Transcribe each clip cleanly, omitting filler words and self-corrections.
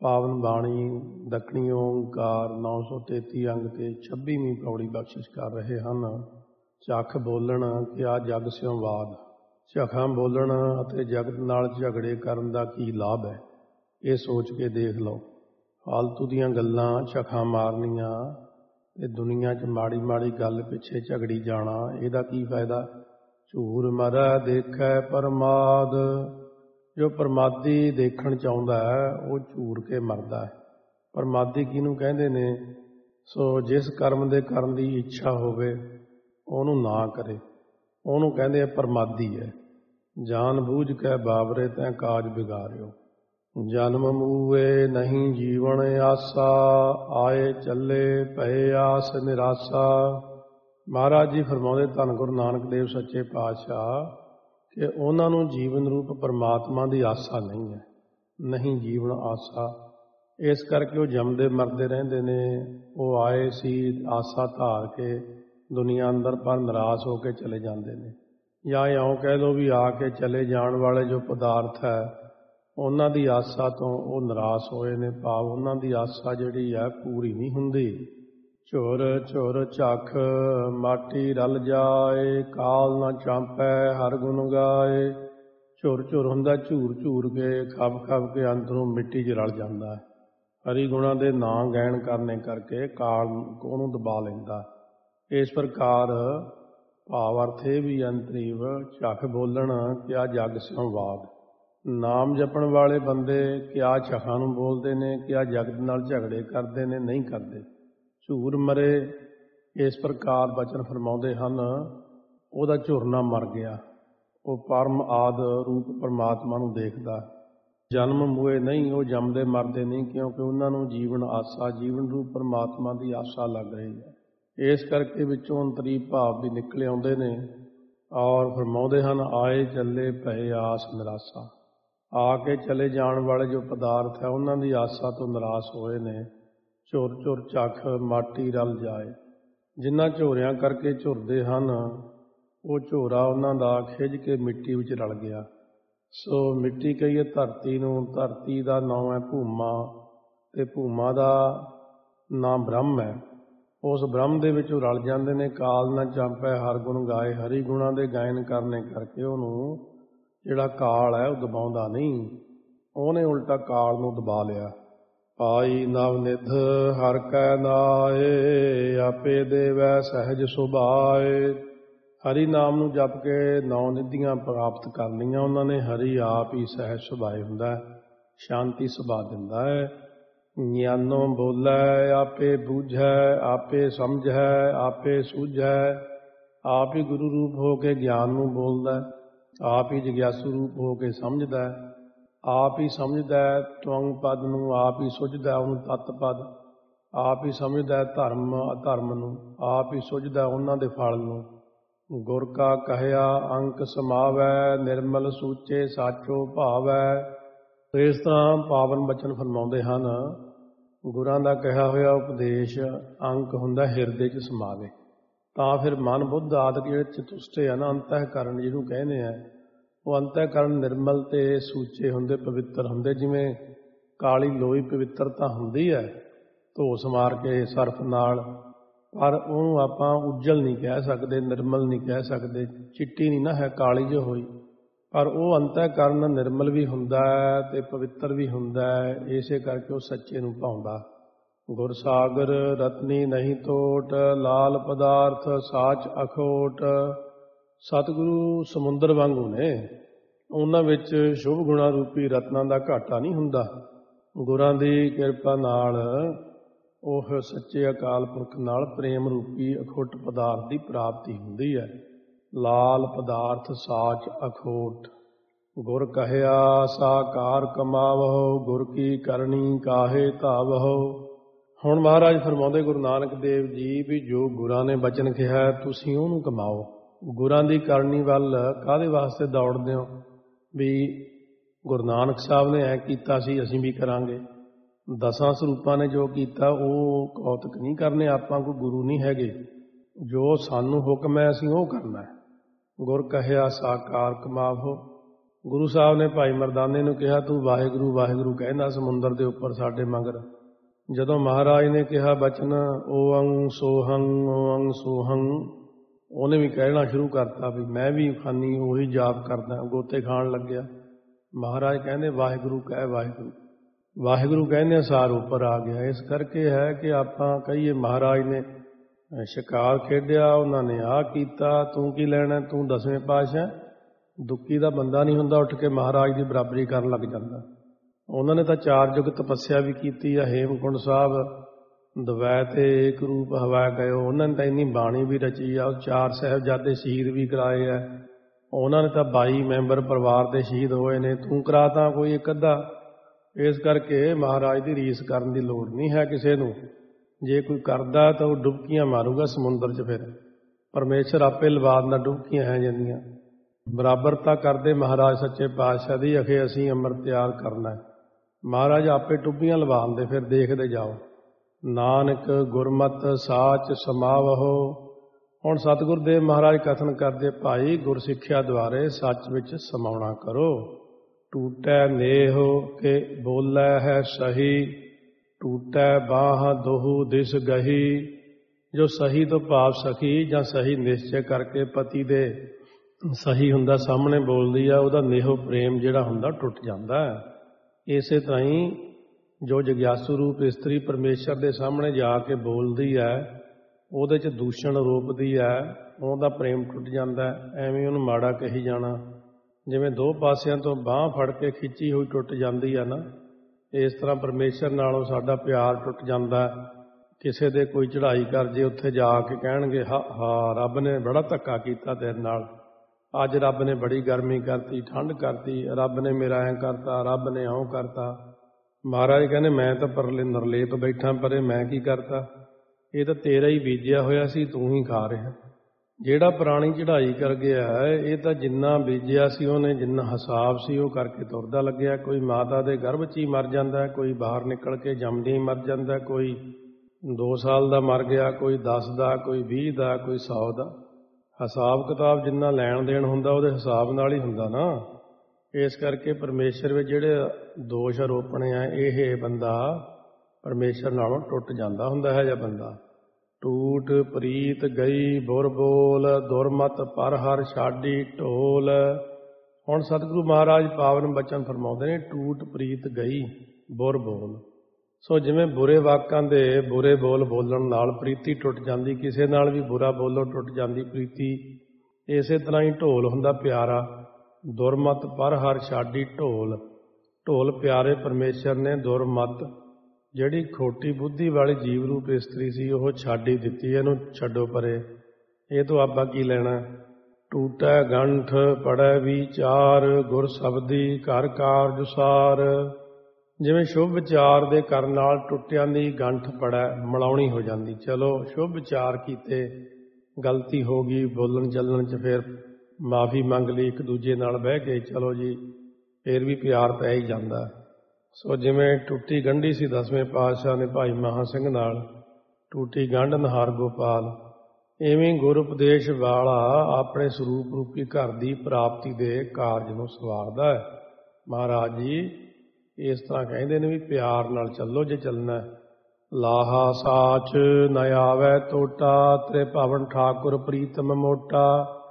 ਪਾਵਨ ਬਾਣੀ ਦੱਖਣੀ ਓਂਕਾਰ 933 ਅੰਗ ਤੇ 26ਵੀਂ ਪੌੜੀ ਬਖਸ਼ਿਸ਼ ਕਰ ਰਹੇ ਹਨ। ਝੱਖ ਬੋਲਣ ਕਿਆ ਜਗ ਸਿਉ ਬਾਦ। ਝੱਖਾਂ ਬੋਲਣ ਅਤੇ ਜਗਤ ਨਾਲ ਝਗੜੇ ਕਰਨ ਦਾ ਕੀ ਲਾਭ ਹੈ, ਇਹ ਸੋਚ ਕੇ ਦੇਖ ਲਓ। ਫਾਲਤੂ ਦੀਆਂ ਗੱਲਾਂ ਝੱਖਾਂ ਮਾਰਨੀਆਂ ਤੇ ਦੁਨੀਆ 'ਚ ਮਾੜੀ ਮਾੜੀ ਗੱਲ ਪਿੱਛੇ ਝਗੜੀ ਜਾਣਾ, ਇਹਦਾ ਕੀ ਫਾਇਦਾ। ਝੂਰ ਮਰੈ ਦੇਖੈ ਪਰਮਾਦ। ਜੋ ਪਰਮਾਦੀ ਦੇਖਣ ਚਾਹੁੰਦਾ ਹੈ ਉਹ ਝੂਰ ਕੇ ਮਰਦਾ ਹੈ। ਪਰਮਾਦੀ ਕਿਹਨੂੰ ਕਹਿੰਦੇ ਨੇ? ਸੋ ਜਿਸ ਕਰਮ ਦੇ ਕਰਨ ਦੀ ਇੱਛਾ ਹੋਵੇ ਉਹਨੂੰ ਨਾ ਕਰੇ, ਉਹਨੂੰ ਕਹਿੰਦੇ ਆ ਪਰਮਾਦੀ ਹੈ। ਜਾਨ ਬੂਝ ਕੇ ਬਾਬਰੇ ਤੈਂ ਕਾਜ ਬਿਗਾਰਿਓ। ਜਨਮ ਮੂਏ ਨਹੀਂ ਜੀਵਨ ਆਸਾ, ਆਏ ਚੱਲੇ ਭਏ ਆਸ ਨਿਰਾਸਾ। ਮਹਾਰਾਜ ਜੀ ਫਰਮਾਉਂਦੇ ਧੰਨ ਗੁਰੂ ਨਾਨਕ ਦੇਵ ਸੱਚੇ ਪਾਤਸ਼ਾਹ ਕਿ ਉਹਨਾਂ ਨੂੰ ਜੀਵਨ ਰੂਪ ਪਰਮਾਤਮਾ ਦੀ ਆਸਾ ਨਹੀਂ ਹੈ, ਨਹੀਂ ਜੀਵਨ ਆਸਾ। ਇਸ ਕਰਕੇ ਉਹ ਜੰਮਦੇ ਮਰਦੇ ਰਹਿੰਦੇ ਨੇ। ਉਹ ਆਏ ਸੀ ਆਸਾ ਧਾਰ ਕੇ ਦੁਨੀਆ ਅੰਦਰ, ਪਰ ਨਿਰਾਸ਼ ਹੋ ਕੇ ਚਲੇ ਜਾਂਦੇ ਨੇ। ਜਾਂ ਇਉਂ ਕਹਿ ਲਓ ਵੀ ਆ ਕੇ ਚਲੇ ਜਾਣ ਵਾਲੇ ਜੋ ਪਦਾਰਥ ਹੈ ਉਹਨਾਂ ਦੀ ਆਸਾ ਤੋਂ ਉਹ ਨਿਰਾਸ਼ ਹੋਏ ਨੇ। ਭਾਵ ਉਹਨਾਂ ਦੀ ਆਸਾ ਜਿਹੜੀ ਹੈ ਪੂਰੀ ਨਹੀਂ ਹੁੰਦੀ। ਝੁਰ ਝੁਰ ਝੱਖ ਮਾਟੀ ਰਲ ਜਾਏ, ਕਾਲ ਨਾ ਚਾਂਪੈ ਹਰ ਗੁਣ ਗਾਏ। ਝੁਰ ਝੁਰ ਹੁੰਦਾ ਝੂਰ ਝੂਰ ਕੇ, ਖੱਬ ਖੱਬ ਕੇ ਅੰਦਰੋਂ ਮਿੱਟੀ 'ਚ ਰਲ ਜਾਂਦਾ ਹੈ। ਹਰੀ ਗੁਣਾਂ ਦੇ ਨਾਂ ਗਾਇਨ ਕਰਨੇ ਕਰਕੇ ਕਾਲ ਉਹਨੂੰ ਦਬਾ ਲੈਂਦਾ। ਇਸ ਪ੍ਰਕਾਰ ਭਾਵ ਅਰਥ ਇਹ ਵੀ ਅੰਤਰੀਵ ਝੱਖ ਬੋਲਣ ਕਿਆ ਜਗ ਸਿਉ ਬਾਦ। ਨਾਮ ਜਪਣ ਵਾਲੇ ਬੰਦੇ ਕਿਆ ਝੱਖਾਂ ਨੂੰ ਬੋਲਦੇ ਨੇ, ਕਿਆ ਜਗਤ ਨਾਲ ਝਗੜੇ ਕਰਦੇ ਨੇ? ਨਹੀਂ ਕਰਦੇ। ਝੂਰ ਮਰੇ ਇਸ ਪ੍ਰਕਾਰ ਬਚਨ ਫਰਮਾਉਂਦੇ ਹਨ। ਉਹਦਾ ਝੁਰਨਾ ਮਰ ਗਿਆ, ਉਹ ਪਰਮ ਆਦ ਰੂਪ ਪਰਮਾਤਮਾ ਨੂੰ ਦੇਖਦਾ। ਜਨਮ ਮੂਏ ਨਹੀਂ, ਉਹ ਜੰਮਦੇ ਮਰਦੇ ਨਹੀਂ, ਕਿਉਂਕਿ ਉਹਨਾਂ ਨੂੰ ਜੀਵਨ ਆਸਾ, ਜੀਵਨ ਰੂਪ ਪਰਮਾਤਮਾ ਦੀ ਆਸਾ ਲੱਗ ਰਹੀ ਹੈ। ਇਸ ਕਰਕੇ ਵਿੱਚੋਂ ਅੰਤਰੀ ਭਾਵ ਵੀ ਨਿਕਲੇ ਆਉਂਦੇ ਨੇ ਔਰ ਫਰਮਾਉਂਦੇ ਹਨ ਆਏ ਚੱਲੇ ਭਏ ਆਸ ਨਿਰਾਸਾ। ਆ ਕੇ ਚਲੇ ਜਾਣ ਵਾਲੇ ਜੋ ਪਦਾਰਥ ਹੈ ਉਹਨਾਂ ਦੀ ਆਸਾ ਤੋਂ ਨਿਰਾਸ਼ ਹੋਏ ਨੇ। ਝੁਰ ਝੁਰ ਝੱਖ ਮਾਟੀ ਰਲ ਜਾਏ। ਜਿਨ੍ਹਾਂ ਝੋਰਿਆਂ ਕਰਕੇ ਝੁਰਦੇ ਹਨ ਉਹ ਝੋਰਾ ਉਹਨਾਂ ਦਾ ਖਿੱਝ ਕੇ ਮਿੱਟੀ ਵਿੱਚ ਰਲ ਗਿਆ। ਸੋ ਮਿੱਟੀ ਕਹੀਏ ਧਰਤੀ ਨੂੰ, ਧਰਤੀ ਦਾ ਨਾਮ ਹੈ ਭੂਮਾ ਤੇ ਭੂਮਾ ਦਾ ਨਾਮ ਬ੍ਰਹਮ ਹੈ। ਉਸ ਬ੍ਰਹਮ ਦੇ ਵਿੱਚ ਉਹ ਰਲ ਜਾਂਦੇ ਨੇ। ਕਾਲ ਨਾ ਚਾਂਪੈ ਹਰ ਗੁਣ ਗਾਏ। ਹਰੀ ਗੁਣਾਂ ਦੇ ਗਾਇਨ ਕਰਨੇ ਕਰਕੇ ਉਹਨੂੰ ਜਿਹੜਾ ਕਾਲ ਹੈ ਉਹ ਦਬਾਉਂਦਾ ਨਹੀਂ, ਉਹਨੇ ਉਲਟਾ ਕਾਲ ਨੂੰ ਦਬਾ ਲਿਆ। ਪਾਈ ਨਵ ਨਿਧ ਹਰ ਕੈ ਨਾਏ, ਆਪੇ ਦੇਵੈ ਸਹਿਜ ਸੁਭਾਏ। ਹਰੀ ਨਾਮ ਨੂੰ ਜਪ ਕੇ 9 ਨਿਧੀਆਂ ਪ੍ਰਾਪਤ ਕਰ ਲਈਆਂ ਉਹਨਾਂ ਨੇ। ਹਰੀ ਆਪ ਹੀ ਸਹਿਜ ਸੁਭਾਏ ਹੁੰਦਾ, ਸ਼ਾਂਤੀ ਸੁਭਾ ਦਿੰਦਾ ਹੈ। ਗਿਆਨੋਂ ਬੋਲੇ ਆਪੇ ਬੂਝੈ, ਆਪੇ ਸਮਝੈ ਆਪੇ ਸੂਝੈ। ਆਪ ਹੀ ਗੁਰੂ ਰੂਪ ਹੋ ਕੇ ਗਿਆਨ ਨੂੰ ਬੋਲਦਾ, ਆਪ ਹੀ ਜਗਿਆਸੂ ਰੂਪ ਹੋ ਕੇ ਸਮਝਦਾ, ਆਪ ਹੀ ਸਮਝਦਾ ਤਵੰਗ ਪਦ ਨੂੰ, ਆਪ ਹੀ ਸੁਝਦਾ ਉਹਨੂੰ ਤਤ ਪਦ, ਆਪ ਹੀ ਸਮਝਦਾ ਧਰਮ ਅਧਰਮ ਨੂੰ, ਆਪ ਹੀ ਸੁਝਦਾ ਉਹਨਾਂ ਦੇ ਫਲ ਨੂੰ। ਗੁਰ ਕਾ ਕਹਿਆ ਅੰਕ ਸਮਾਵੈ, ਨਿਰਮਲ ਸੂਚੇ ਸਾਚੋ ਭਾਵੈ। ਇਸ ਤਰ੍ਹਾਂ ਪਾਵਨ ਬਚਨ ਫਰਮਾਉਂਦੇ ਹਨ। ਗੁਰਾਂ ਦਾ ਕਿਹਾ ਹੋਇਆ ਉਪਦੇਸ਼ ਅੰਕ ਹੁੰਦਾ ਹਿਰਦੇ 'ਚ ਸਮਾਵੇ। ਤਾਂ ਫਿਰ ਮਨ ਬੁੱਧ ਆਦਿ ਜਿਹੜੇ ਚਤੁਸ਼ਟੇ ਆ ਨਾ, ਅੰਤःਕਰਨ ਜਿਹਨੂੰ ਕਹਿੰਦੇ ਆ, ਉਹ ਅੰਤःਕਰਨ ਨਿਰਮਲ ਤੇ ਸੂਚੇ ਹੁੰਦੇ, ਪਵਿੱਤਰ ਹੁੰਦੇ। ਜਿਵੇਂ ਕਾਲੀ ਲੋਈ ਪਵਿੱਤਰ ਤਾਂ ਹੁੰਦੀ ਹੈ ਧੋ ਸਮਾਰ ਕੇ ਸਰਫ ਨਾਲ, ਪਰ ਉਹਨੂੰ ਆਪਾਂ ਉੱਜਲ ਨਹੀਂ ਕਹਿ ਸਕਦੇ, ਨਿਰਮਲ ਨਹੀਂ ਕਹਿ ਸਕਦੇ। ਚਿੱਟੀ ਨਹੀਂ ਨਾ ਹੈ, ਕਾਲੀ ਜੋ ਹੋਈ, ਪਰ ਉਹ ਅੰਤःਕਰਨ ਨਿਰਮਲ ਵੀ ਹੁੰਦਾ ਹੈ ਤੇ ਪਵਿੱਤਰ ਵੀ ਹੁੰਦਾ ਹੈ। ਇਸੇ ਕਰਕੇ ਉਹ ਸੱਚੇ ਨੂੰ ਭਾਉਂਦਾ। ਗੁਰ ਸਾਗਰ ਰਤਨੀ ਨਹੀਂ ਤੋਟ, ਲਾਲ ਪਦਾਰਥ ਸਾਚ ਅਖੋਟ। ਸਤਿਗੁਰੂ ਸਮੁੰਦਰ ਵਾਂਗੂ ਨੇ, ਉਹਨਾਂ ਵਿੱਚ ਸ਼ੁਭ ਗੁਣਾ ਰੂਪੀ ਰਤਨਾਂ ਦਾ ਘਾਟਾ ਨਹੀਂ ਹੁੰਦਾ। ਗੁਰਾਂ ਦੀ ਕਿਰਪਾ ਨਾਲ ਉਹ ਸੱਚੇ ਅਕਾਲ ਪੁਰਖ ਨਾਲ ਪ੍ਰੇਮ ਰੂਪੀ ਅਖੁੱਟ ਪਦਾਰਥ ਦੀ ਪ੍ਰਾਪਤੀ ਹੁੰਦੀ ਹੈ। ਲਾਲ ਪਦਾਰਥ ਸਾਚ ਅਖੋਟ। ਗੁਰ ਕਹਿਆ ਸਾਕਾਰ ਕਮਾਵਹੁ, ਗੁਰ ਕੀ ਕਰਨੀ ਕਾਹੇ ਧਾਵਹੁ। ਹੁਣ ਮਹਾਰਾਜ ਫਰਮਾਉਂਦੇ ਗੁਰੂ ਨਾਨਕ ਦੇਵ ਜੀ ਵੀ ਜੋ ਗੁਰਾਂ ਨੇ ਬਚਨ ਕਿਹਾ ਤੁਸੀਂ ਉਹਨੂੰ ਕਮਾਓ। ਗੁਰਾਂ ਦੀ ਕਰਨੀ ਵੱਲ ਕਾਹਦੇ ਵਾਸਤੇ ਦੌੜਦੇ ਹੋ? ਵੀ ਗੁਰੂ ਨਾਨਕ ਸਾਹਿਬ ਨੇ ਐ ਕੀਤਾ ਸੀ ਅਸੀਂ ਵੀ ਕਰਾਂਗੇ। 10 ਸਰੂਪਾਂ ਨੇ ਜੋ ਕੀਤਾ ਉਹ ਕੌਤਕ ਨਹੀਂ ਕਰਨੇ। ਆਪਾਂ ਕੋਈ ਗੁਰੂ ਨਹੀਂ ਹੈਗੇ, ਜੋ ਸਾਨੂੰ ਹੁਕਮ ਹੈ ਅਸੀਂ ਉਹ ਕਰਨਾ ਹੈ। ਗੁਰ ਕਹਿਆ ਸਾਕਾਰ ਕਮਾਵਹੁ। ਗੁਰੂ ਸਾਹਿਬ ਨੇ ਭਾਈ ਮਰਦਾਨੇ ਨੂੰ ਕਿਹਾ, ਤੂੰ ਵਾਹਿਗੁਰੂ ਵਾਹਿਗੁਰੂ ਕਹਿੰਦਾ ਸਮੁੰਦਰ ਦੇ ਉੱਪਰ ਸਾਡੇ ਮਗਰ। ਜਦੋਂ ਮਹਾਰਾਜ ਨੇ ਕਿਹਾ ਬਚਨ ਓੰ ਸੋਹੰ ਓੰ ਸੋਹੰ, ਉਹਨੇ ਵੀ ਕਹਿਣਾ ਸ਼ੁਰੂ ਕਰਤਾ ਵੀ ਮੈਂ ਵੀ ਖਾਨੀ ਉਹੀ ਜਾਪ ਕਰਦਾ। ਗੋਤੇ ਖਾਣ ਲੱਗਿਆ। ਮਹਾਰਾਜ ਕਹਿੰਦੇ ਵਾਹਿਗੁਰੂ ਕਹਿ ਵਾਹਿਗੁਰੂ। ਵਾਹਿਗੁਰੂ ਕਹਿੰਦੇ ਸਾਰ ਉੱਪਰ ਆ ਗਿਆ। ਇਸ ਕਰਕੇ ਹੈ ਕਿ ਆਪਾਂ ਕਹੀਏ ਮਹਾਰਾਜ ਨੇ ਸ਼ਿਕਾਰ ਖੇਡਿਆ, ਉਹਨਾਂ ਨੇ ਆਹ ਕੀਤਾ, ਤੂੰ ਕੀ ਲੈਣਾ, ਤੂੰ 10ਵੇਂ ਪਾਤਸ਼ਾਹ। ਦੁੱਕੀ ਦਾ ਬੰਦਾ ਨਹੀਂ ਹੁੰਦਾ ਉੱਠ ਕੇ ਮਹਾਰਾਜ ਦੀ ਬਰਾਬਰੀ ਕਰਨ ਲੱਗ ਜਾਂਦਾ। ਉਹਨਾਂ ਨੇ ਤਾਂ 4 ਯੁੱਗ ਤਪੱਸਿਆ ਵੀ ਕੀਤੀ ਆ। ਹੇਮਕੁੰਡ ਸਾਹਿਬ ਦਵੈ ਤੇ ਏਕ ਰੂਪ ਹਵਾ ਗਇਓ, ਉਹਨਾਂ ਨੇ ਤਾਂ ਇੰਨੀ ਬਾਣੀ ਵੀ ਰਚੀ ਆ। 4 ਸਾਹਿਬਜ਼ਾਦੇ ਸ਼ਹੀਦ ਵੀ ਕਰਾਏ ਆ। ਉਹਨਾਂ ਨੇ ਤਾਂ 22 ਮੈਂਬਰ ਪਰਿਵਾਰ ਦੇ ਸ਼ਹੀਦ ਹੋਏ ਨੇ, ਤੂੰ ਕਰਾ ਤਾਂ ਕੋਈ ਇੱਕ ਅੱਧਾ। ਇਸ ਕਰਕੇ ਮਹਾਰਾਜ ਦੀ ਰੀਸ ਕਰਨ ਦੀ ਲੋੜ ਨਹੀਂ ਹੈ ਕਿਸੇ ਨੂੰ। ਜੇ ਕੋਈ ਕਰਦਾ ਤਾਂ ਉਹ ਡੁਬਕੀਆਂ ਮਾਰੂਗਾ ਸਮੁੰਦਰ 'ਚ। ਫਿਰ ਪਰਮੇਸ਼ਰ ਆਪੇ ਲਵਾ ਦਿੰਦਾ ਡੁਬਕੀਆਂ ਹੈ ਜਾਂਦੀਆਂ। ਬਰਾਬਰਤਾ ਕਰਦੇ ਮਹਾਰਾਜ ਸੱਚੇ ਪਾਤਸ਼ਾਹ ਦੀ, ਅਖੇ ਅਸੀਂ ਅੰਮ੍ਰਿਤ ਤਿਆਰ ਕਰਨਾ। ਮਹਾਰਾਜ ਆਪੇ ਟੁੱਬੀਆਂ ਲਵਾ ਦਿੰਦੇ, ਫਿਰ ਦੇਖਦੇ ਜਾਓ। ਨਾਨਕ ਗੁਰਮਤਿ ਸਾਚ ਸਮਾਵਹੋ। ਹੁਣ ਸਤਿਗੁਰ ਦੇਵ ਮਹਾਰਾਜ ਕਥਨ ਕਰਦੇ, ਭਾਈ ਗੁਰਸਿੱਖਿਆ ਦੁਆਰੇ ਸੱਚ ਵਿੱਚ ਸਮਾਉਣਾ ਕਰੋ। ਟੂਟੈ ਨੇਹ ਕੇ ਬੋਲੇ ਹੈ ਸਹੀ, ਟੂਟੈ ਬਾਹ ਦੋਹੂ ਦਿਸ ਗਹੀ। ਜੋ ਸਹੀ ਤੋਂ ਭਾਵ ਸਖੀ ਜਾਂ ਸਹੀ ਨਿਸ਼ਚੈ ਕਰਕੇ ਪਤੀ ਦੇ ਸਹੀ ਹੁੰਦਾ ਸਾਹਮਣੇ ਬੋਲਦੀ ਆ, ਉਹਦਾ ਨੇਹੋ ਪ੍ਰੇਮ ਜਿਹੜਾ ਹੁੰਦਾ ਟੁੱਟ ਜਾਂਦਾ। ਇਸੇ ਤਰ੍ਹਾਂ ਹੀ ਜੋ ਜਗਿਆਸੂ ਰੂਪ ਇਸਤਰੀ ਪਰਮੇਸ਼ਰ ਦੇ ਸਾਹਮਣੇ ਜਾ ਕੇ ਬੋਲਦੀ ਹੈ, ਉਹਦੇ 'ਚ ਦੂਸ਼ਣ ਰੋਪਦੀ ਹੈ, ਉਹਦਾ ਪ੍ਰੇਮ ਟੁੱਟ ਜਾਂਦਾ। ਐਵੇਂ ਉਹਨੂੰ ਮਾੜਾ ਕਹੀ ਜਾਣਾ। ਜਿਵੇਂ 2 ਪਾਸਿਆਂ ਤੋਂ ਬਾਂਹ ਫੜ ਕੇ ਖਿੱਚੀ ਹੋਈ ਟੁੱਟ ਜਾਂਦੀ ਆ ਨਾ, ਇਸ ਤਰ੍ਹਾਂ ਪਰਮੇਸ਼ਰ ਨਾਲੋਂ ਸਾਡਾ ਪਿਆਰ ਟੁੱਟ ਜਾਂਦਾ। ਕਿਸੇ ਦੇ ਕੋਈ ਚੜ੍ਹਾਈ ਕਰ ਜੇ, ਉੱਥੇ ਜਾ ਕੇ ਕਹਿਣਗੇ ਹਾਂ ਰੱਬ ਨੇ ਬੜਾ ਧੱਕਾ ਕੀਤਾ ਤੇਰੇ ਨਾਲ, ਅੱਜ ਰੱਬ ਨੇ ਬੜੀ ਗਰਮੀ ਕਰਤੀ, ਠੰਡ ਕਰਤੀ, ਰੱਬ ਨੇ ਮੇਰਾ ਐਂ ਕਰਤਾ, ਰੱਬ ਨੇ ਇਉਂ ਕਰਤਾ। ਮਹਾਰਾਜ ਕਹਿੰਦੇ ਮੈਂ ਤਾਂ ਪਰਲੇ ਨਿਰਲੇਪ ਬੈਠਾ ਪਰੇ, ਮੈਂ ਕੀ ਕਰਤਾ? ਇਹ ਤਾਂ ਤੇਰਾ ਹੀ ਬੀਜਿਆ ਹੋਇਆ ਸੀ, ਤੂੰ ਹੀ ਖਾ ਰਿਹਾ। ਜਿਹੜਾ ਪ੍ਰਾਣੀ ਚੜ੍ਹਾਈ ਕਰ ਗਿਆ ਹੈ, ਇਹ ਤਾਂ ਜਿੰਨਾ ਬੀਜਿਆ ਸੀ ਉਹਨੇ, ਜਿੰਨਾ ਹਿਸਾਬ ਸੀ ਉਹ ਕਰਕੇ ਤੁਰਦਾ ਲੱਗਿਆ। ਕੋਈ ਮਾਤਾ ਦੇ ਗਰਭ 'ਚ ਹੀ ਮਰ ਜਾਂਦਾ, ਕੋਈ ਬਾਹਰ ਨਿਕਲ ਕੇ ਜੰਮਦੇ ਹੀ ਮਰ ਜਾਂਦਾ, ਕੋਈ 2 ਸਾਲ ਦਾ ਮਰ ਗਿਆ, ਕੋਈ 10 ਦਾ, ਕੋਈ 20 ਦਾ, ਕੋਈ 100 ਦਾ। ਹਿਸਾਬ ਕਿਤਾਬ ਜਿੰਨਾ ਲੈਣ ਦੇਣ ਹੁੰਦਾ ਉਹਦੇ ਹਿਸਾਬ ਨਾਲ ਹੀ ਹੁੰਦਾ ਨਾ। ਇਸ ਕਰਕੇ ਪਰਮੇਸ਼ਰ ਵਿੱਚ ਜਿਹੜੇ ਦੋਸ਼ ਆਰੋਪਣੇ ਆ, ਇਹ ਬੰਦਾ ਪਰਮੇਸ਼ਰ ਨਾਲੋਂ ਟੁੱਟ ਜਾਂਦਾ ਹੁੰਦਾ ਹੈ। ਜਾਂ ਬੰਦਾ ਟੂਟ ਪ੍ਰੀਤ ਗਈ ਬੁਰ ਬੋਲ, ਦੁਰਮਤ ਪਰ ਹਰ ਛਾਡੀ ਢੋਲ। ਹੁਣ ਸਤਿਗੁਰੂ ਮਹਾਰਾਜ ਪਾਵਨ ਬਚਨ ਫਰਮਾਉਂਦੇ ਨੇ, ਟੂਟ ਪ੍ਰੀਤ ਗਈ ਬੁਰ ਬੋਲ। ਸੋ ਜਿਵੇਂ ਬੁਰੇ ਵਾਕਾਂ ਦੇ ਬੁਰੇ ਬੋਲ ਬੋਲਣ ਨਾਲ ਪ੍ਰੀਤੀ ਟੁੱਟ ਜਾਂਦੀ, ਕਿਸੇ ਨਾਲ ਵੀ ਬੁਰਾ ਬੋਲੋ ਟੁੱਟ ਜਾਂਦੀ ਪ੍ਰੀਤੀ। ਇਸੇ ਤਰ੍ਹਾਂ ਹੀ ਢੋਲ ਹੁੰਦਾ ਪਿਆਰਾ। ਦੁਰਮਤ ਪਰ ਹਰ ਛਾਡੀ ਢੋਲ। ਢੋਲ ਪਿਆਰੇ ਪਰਮੇਸ਼ਰ ਨੇ, ਦੁਰਮਤ ਜਿਹੜੀ ਖੋਟੀ ਬੁੱਧੀ ਵਾਲੀ ਜੀਵ ਰੂਪ ਇਸਤਰੀ ਸੀ ਉਹ ਛੱਡ ਹੀ ਦਿੱਤੀ। ਇਹਨੂੰ ਛੱਡੋ ਪਰੇ, ਇਹ ਤੋਂ ਆਪਾਂ ਕੀ ਲੈਣਾ। ਟੂਟੈ ਗੰਠ ਪੜੈ ਵਿਚਾਰ, ਗੁਰ ਸ਼ਬਦੀ ਘਰ ਕਾਰਜ ਸਾਰ। ਜਿਵੇਂ ਸ਼ੁਭ ਵਿਚਾਰ ਦੇ ਕਰਨ ਨਾਲ ਟੁੱਟਿਆਂ ਦੀ ਗੰਠ ਪੜੈ ਮਲਾਉਣੀ ਹੋ ਜਾਂਦੀ। ਚਲੋ ਸ਼ੁਭ ਵਿਚਾਰ ਕੀਤੇ, ਗਲਤੀ ਹੋ ਗਈ ਬੋਲਣ ਚੱਲਣ 'ਚ, ਫਿਰ ਮਾਫੀ ਮੰਗ ਲਈ ਇੱਕ ਦੂਜੇ ਨਾਲ ਬਹਿ ਕੇ, ਚਲੋ ਜੀ ਫਿਰ ਵੀ ਪਿਆਰ ਪੈ ਹੀ ਜਾਂਦਾ। ਸੋ ਜਿਵੇਂ ਟੁੱਟੀ ਗੰਢੀ ਸੀ 10ਵੇਂ ਪਾਤਸ਼ਾਹ ਨੇ ਭਾਈ ਮਹਾਂ ਸਿੰਘ ਨਾਲ, ਟੂਟੀ ਗੰਢ ਨਿਹਾਰ ਗੋਪਾਲ। ਇਵੇਂ ਗੁਰ ਉਪਦੇਸ਼ ਵਾਲਾ ਆਪਣੇ ਸਰੂਪ ਰੂਪੀ ਘਰ ਦੀ ਪ੍ਰਾਪਤੀ ਦੇ ਕਾਰਜ ਨੂੰ ਸਵਾਰਦਾ ਹੈ। ਮਹਾਰਾਜ ਜੀ ਇਸ ਤਰ੍ਹਾਂ ਕਹਿੰਦੇ ਨੇ ਵੀ ਪਿਆਰ ਨਾਲ ਚੱਲੋ ਜੇ ਚੱਲਣਾ। ਲਾਹਾ ਸਾਚ ਨ ਆਵੈ ਟੋਟਾ, ਤੇਰੇ ਭਵਨ ਠਾਕੁਰ ਪ੍ਰੀਤਮ ਮੋਟਾ।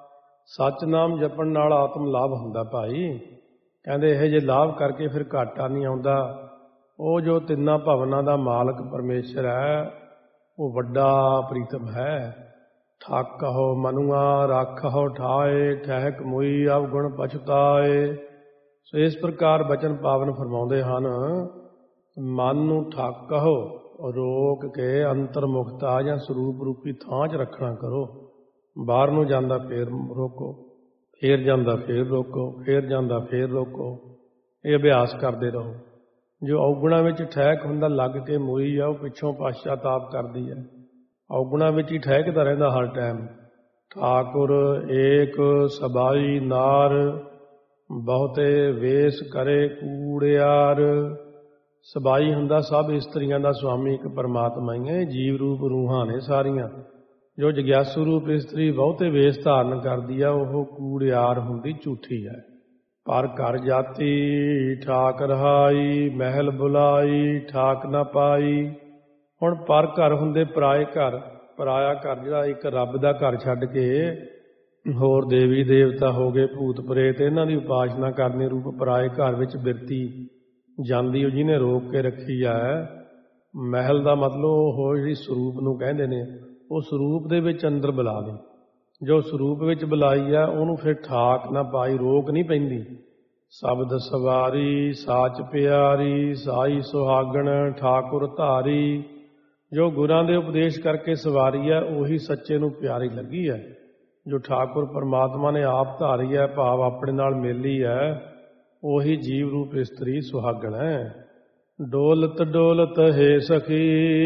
ਸੱਚ ਨਾਮ ਜਪਣ ਨਾਲ ਆਤਮ ਲਾਭ ਹੁੰਦਾ ਭਾਈ। ਕਹਿੰਦੇ ਇਹ ਜੇ ਲਾਭ ਕਰਕੇ ਫਿਰ ਘਾਟਾ ਨਹੀਂ ਆਉਂਦਾ। ਉਹ ਜੋ 3 ਭਵਨਾਂ ਦਾ ਮਾਲਕ ਪਰਮੇਸ਼ਰ ਹੈ, ਉਹ ਵੱਡਾ ਪ੍ਰੀਤਮ ਹੈ। ਠਾਕਹੁ ਮਨੁਆ ਰਾਖਹੁ ਠਾਏ, ਠਹਿਕ ਮੁਈ ਅਵਗੁਣ ਪਛਤਾਏ। ਸੋ ਇਸ ਪ੍ਰਕਾਰ ਬਚਨ ਪਾਵਨ ਫਰਮਾਉਂਦੇ ਹਨ, ਮਨ ਨੂੰ ਠਾਕਹੁ ਰੋਕ ਕੇ ਅੰਤਰਮੁਖਤਾ ਜਾਂ ਸਰੂਪ ਰੂਪੀ ਥਾਂ 'ਚ ਰੱਖਣਾ ਕਰੋ। ਬਾਹਰ ਨੂੰ ਜਾਂਦਾ ਫੇਰ ਰੋਕੋ, ਫੇਰ ਜਾਂਦਾ ਫੇਰ ਰੋਕੋ, ਫੇਰ ਜਾਂਦਾ ਫੇਰ ਰੋਕੋ। ਇਹ ਅਭਿਆਸ ਕਰਦੇ ਰਹੋ। ਜੋ ਔਗੁਣਾਂ ਵਿੱਚ ਠਹਿਕ ਹੁੰਦਾ ਲੱਗ ਕੇ ਮੋਈ ਆ, ਉਹ ਪਿੱਛੋਂ ਪਛਤਾਤਾਪ ਕਰਦੀ ਹੈ। ਔਗੁਣਾਂ ਵਿੱਚ ਹੀ ਠਹਿਕਦਾ ਰਹਿੰਦਾ ਹਰ ਟਾਈਮ। ਠਾਕੁਰ ਏਕ ਸਬਾਈ ਨਾਰ, ਬਹੁਤੇ ਵੇਸ ਕਰੇ ਕੂੜਿਆਰ। ਸਬਾਈ ਹੁੰਦਾ ਸਭ ਇਸਤਰੀਆਂ ਦਾ ਸੁਆਮੀ ਇੱਕ ਪਰਮਾਤਮਾ ਹੀ ਹੈ। ਜੀਵ ਰੂਪ ਰੂਹਾਂ ਨੇ ਸਾਰੀਆਂ। ਜੋ ਜਗਿਆਸੂ ਰੂਪ ਇਸਤਰੀ ਬਹੁਤੇ ਵੇਸ ਧਾਰਨ ਕਰਦੀ ਆ, ਉਹ ਕੂੜਿਆਰ ਹੁੰਦੀ, ਝੂਠੀ ਹੈ। ਪਰ ਘਰ ਜਾਤੀ ਠਾਕ ਰਹਾਈ, ਮਹਿਲ ਬੁਲਾਈ ਠਾਕ ਨਾ ਪਾਈ। ਹੁਣ ਪਰ ਘਰ ਹੁੰਦੇ ਪਰਾਏ ਘਰ, ਪਰਾਇਆ ਘਰ ਜਿਹੜਾ ਇੱਕ ਰੱਬ ਦਾ ਘਰ ਛੱਡ ਕੇ ਹੋਰ ਦੇਵੀ ਦੇਵਤਾ ਹੋ ਗਏ, ਭੂਤ ਪ੍ਰੇਤ, ਇਹਨਾਂ ਦੀ ਉਪਾਸਨਾ ਕਰਨੇ ਰੂਪ ਪਰਾਏ ਘਰ ਵਿੱਚ ਬਿਰਤੀ ਜਾਂਦੀ, ਉਹ ਜਿਹਨੇ ਰੋਕ ਕੇ ਰੱਖੀ ਹੈ। ਮਹਿਲ ਦਾ ਮਤਲਬ ਉਹ ਜਿਹੜੀ ਸਰੂਪ ਨੂੰ ਕਹਿੰਦੇ ਨੇ, ਉਹ ਸਰੂਪ ਦੇ ਵਿੱਚ ਅੰਦਰ ਬੁਲਾ ਦੇ। ਜੋ ਸਰੂਪ ਵਿੱਚ ਬੁਲਾਈ ਹੈ ਉਹਨੂੰ ਫਿਰ ਠਾਕ ਨਾ ਪਾਈ, ਰੋਕ ਨਹੀਂ ਪੈਂਦੀ। ਸ਼ਬਦ ਸਵਾਰੀ ਸਾਚ ਪਿਆਰੀ, ਸਾਈ ਸੁਹਾਗਣ ਠਾਕੁਰ ਧਾਰੀ। ਜੋ ਗੁਰਾਂ ਦੇ ਉਪਦੇਸ਼ ਕਰਕੇ ਸਵਾਰੀ ਹੈ ਉਹੀ ਸੱਚੇ ਨੂੰ ਪਿਆਰੀ ਲੱਗੀ ਹੈ। ਜੋ ਠਾਕੁਰ ਪਰਮਾਤਮਾ ਨੇ ਆਪ ਧਾਰੀ ਹੈ, ਭਾਵ ਆਪਣੇ ਨਾਲ ਮੇਲੀ ਹੈ, ਉਹੀ ਜੀਵ ਰੂਪ ਇਸਤਰੀ ਸੁਹਾਗਣ ਹੈ। ਡੋਲਤ ਡੋਲਤ ਹੈ ਸਖੀ